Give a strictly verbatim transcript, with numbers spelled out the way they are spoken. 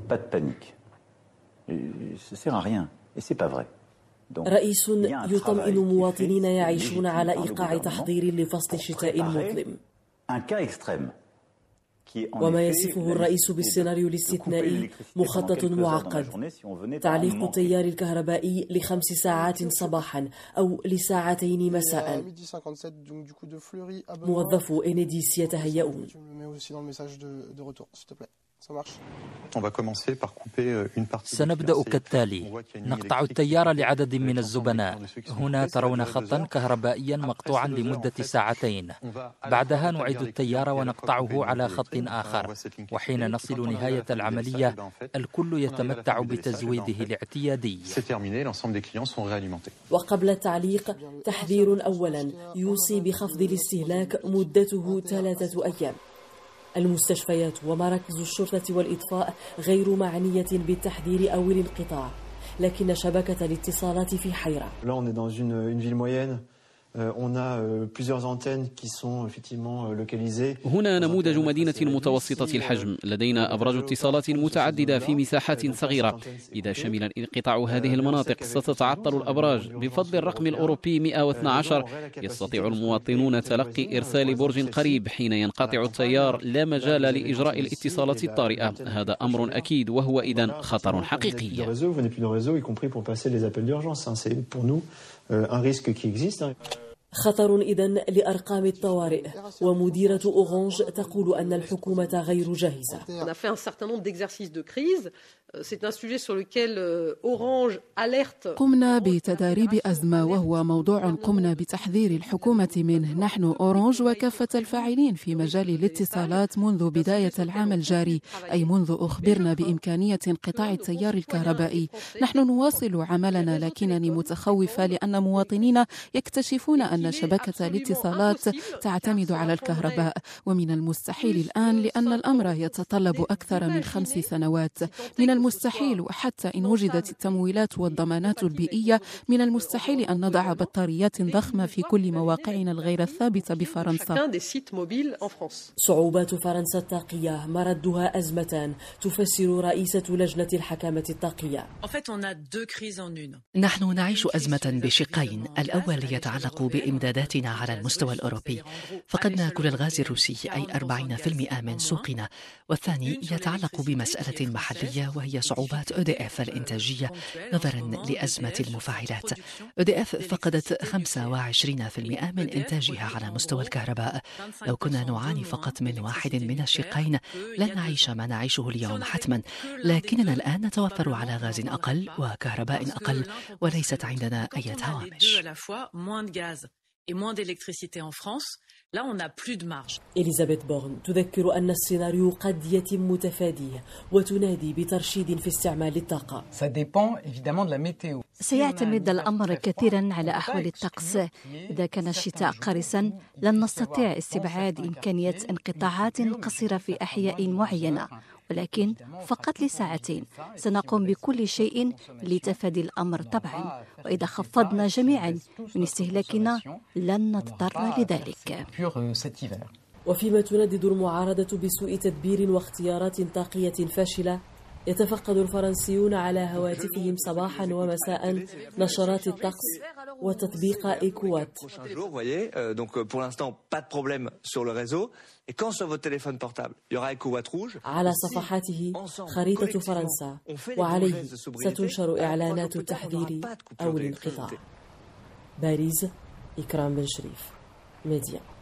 pas de panique. Ça sert à rien et c'est pas vrai. رئيس يطمئن مواطنين يعيشون على إيقاع تحضير لفصل الشتاء المظلم. وما يصفه الرئيس بالسيناريو الاستثنائي مخطط معقد، تعليق التيار الكهربائي لخمس ساعات صباحا أو لساعتين مساء. موظفو إنيديس يتهيئون. سنبدأ كالتالي: نقطع التيار لعدد من الزبناء. هنا ترون خطا كهربائيا مقطوعا لمدة ساعتين. بعدها نعيد التيار ونقطعه على خط آخر، وحين نصل نهاية العملية الكل يتمتع بتزويده الاعتيادي. وقبل التعليق تحذير أولا يوصي بخفض الاستهلاك مدته ثلاثة أيام. المستشفيات ومراكز الشرطة والإطفاء غير معنية بالتحذير أو الانقطاع، لكن شبكة الاتصالات في حيرة. هنا نموذج مدينة متوسطة الحجم، لدينا أبراج اتصالات متعددة في مساحات صغيرة. إذا شمل انقطاع هذه المناطق ستتعطل الأبراج. بفضل الرقم الأوروبي مئة واثني عشر يستطيع المواطنون تلقي إرسال برج قريب حين ينقطع التيار، لا مجال لإجراء الاتصالات الطارئة. هذا أمر أكيد، وهو إذن خطر حقيقي. خطر إذن لأرقام الطوارئ، ومديرة أورانج تقول أن الحكومة غير جاهزة. قمنا بتداريب أزمة، وهو موضوع قمنا بتحذير الحكومة منه. نحن أورانج وكافة الفاعلين في مجال الاتصالات منذ بداية العام الجاري، أي منذ أخبرنا بإمكانية انقطاع التيار الكهربائي. نحن نواصل عملنا، لكنني متخوفة لأن مواطنين يكتشفون أن شبكة الاتصالات تعتمد على الكهرباء، ومن المستحيل الآن لأن الأمر يتطلب أكثر من خمس سنوات. من المستحيل، وحتى إن وجدت التمويلات والضمانات البيئية، من المستحيل أن نضع بطاريات ضخمة في كل مواقعنا الغير الثابتة بفرنسا. صعوبات فرنسا الطاقية مردها أزمتان، تفسر رئيسة لجنة الحكامة الطاقية. نحن نعيش أزمة بشقين. الأول يتعلق بإمداداتنا على المستوى الأوروبي، فقدنا كل الغاز الروسي أي أربعين بالمئة من سوقنا. والثاني يتعلق بمسألة محلية، وهي صعوبات أو دي إف الإنتاجية نظرا لأزمة المفاعلات. أو دي إف فقدت خمسة وعشرين بالمئة من إنتاجها على مستوى الكهرباء. لو كنا نعاني فقط من واحد من الشقين لن نعيش ما نعيشه اليوم حتما، لكننا الآن نتوفر على غاز أقل وكهرباء أقل، وليست عندنا أي هوامش. إليزابيث بورن تذكر أن السيناريو قد يتم تفاديه، وتنادي بترشيد في استعمال الطاقة. سيعتمد الأمر كثيرا على أحوال الطقس. إذا كان الشتاء قارسا لن نستطيع استبعاد إمكانية انقطاعات قصيرة في أحياء معينة، ولكن فقط لساعتين. سنقوم بكل شيء لتفادي الأمر طبعا، وإذا خفضنا جميعا من استهلاكنا لن نضطر لذلك. وفيما تندد المعارضة بسوء تدبير واختيارات طاقية فاشلة، يتفقد الفرنسيون على هواتفهم صباحا ومساء نشرات الطقس وتطبيق إيكوات. على صفحاته خريطة فرنسا، وعليه ستنشر إعلانات التحذير أو الانقطاع. باريس، إكرام بن شريف، ميديا.